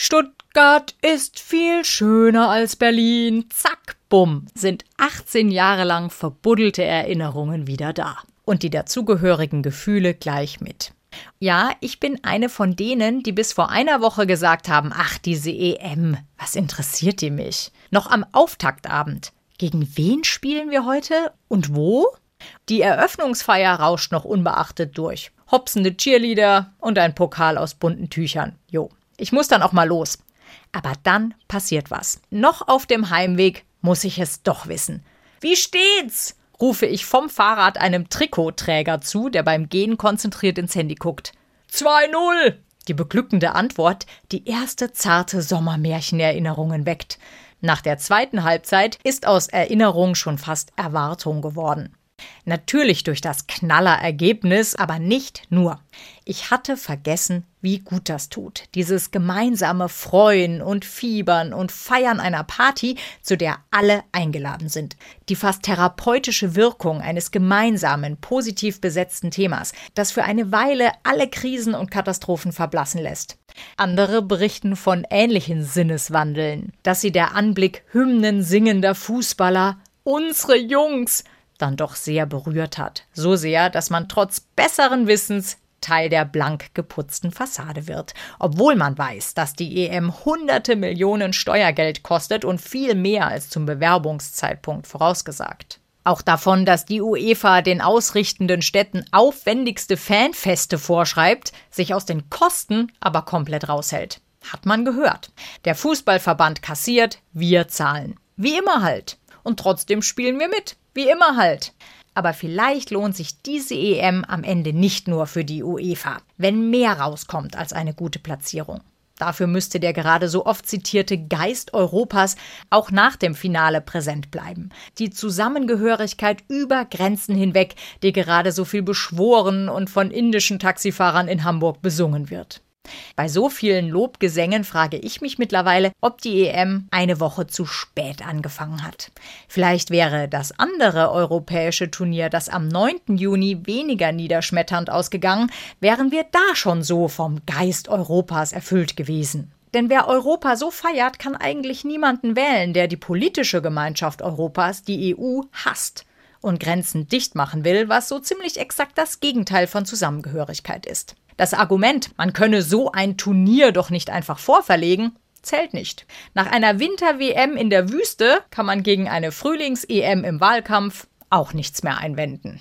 Stuttgart ist viel schöner als Berlin. Zack, bumm, sind 18 Jahre lang verbuddelte Erinnerungen wieder da. Und die dazugehörigen Gefühle gleich mit. Ja, ich bin eine von denen, die bis vor einer Woche gesagt haben, ach, diese EM, was interessiert die mich? Noch am Auftaktabend. Gegen wen spielen wir heute und wo? Die Eröffnungsfeier rauscht noch unbeachtet durch. Hopsende Cheerleader und ein Pokal aus bunten Tüchern. Jo, ich muss dann auch mal los. Aber dann passiert was. Noch auf dem Heimweg muss ich es doch wissen. Wie steht's? Rufe ich vom Fahrrad einem Trikotträger zu, der beim Gehen konzentriert ins Handy guckt. 2-0! Die beglückende Antwort, die erste zarte Sommermärchenerinnerungen weckt. Nach der zweiten Halbzeit ist aus Erinnerung schon fast Erwartung geworden. Natürlich durch das Knallerergebnis, aber nicht nur. Ich hatte vergessen, wie gut das tut. Dieses gemeinsame Freuen und Fiebern und Feiern einer Party, zu der alle eingeladen sind. Die fast therapeutische Wirkung eines gemeinsamen, positiv besetzten Themas, das für eine Weile alle Krisen und Katastrophen verblassen lässt. Andere berichten von ähnlichen Sinneswandeln, dass sie der Anblick Hymnen singender Fußballer, unsere Jungs, dann doch sehr berührt hat. So sehr, dass man trotz besseren Wissens Teil der blank geputzten Fassade wird. Obwohl man weiß, dass die EM hunderte Millionen Steuergeld kostet und viel mehr als zum Bewerbungszeitpunkt vorausgesagt. Auch davon, dass die UEFA den ausrichtenden Städten aufwendigste Fanfeste vorschreibt, sich aus den Kosten aber komplett raushält. Hat man gehört. Der Fußballverband kassiert, wir zahlen. Wie immer halt. Und trotzdem spielen wir mit. Wie immer halt. Aber vielleicht lohnt sich diese EM am Ende nicht nur für die UEFA, wenn mehr rauskommt als eine gute Platzierung. Dafür müsste der gerade so oft zitierte Geist Europas auch nach dem Finale präsent bleiben. Die Zusammengehörigkeit über Grenzen hinweg, die gerade so viel beschworen und von indischen Taxifahrern in Hamburg besungen wird. Bei so vielen Lobgesängen frage ich mich mittlerweile, ob die EM eine Woche zu spät angefangen hat. Vielleicht wäre das andere europäische Turnier, das am 9. Juni weniger niederschmetternd ausgegangen, wären wir da schon so vom Geist Europas erfüllt gewesen. Denn wer Europa so feiert, kann eigentlich niemanden wählen, der die politische Gemeinschaft Europas, die EU, hasst und Grenzen dicht machen will, was so ziemlich exakt das Gegenteil von Zusammengehörigkeit ist. Das Argument, man könne so ein Turnier doch nicht einfach vorverlegen, zählt nicht. Nach einer Winter-WM in der Wüste kann man gegen eine Frühlings-EM im Wahlkampf auch nichts mehr einwenden.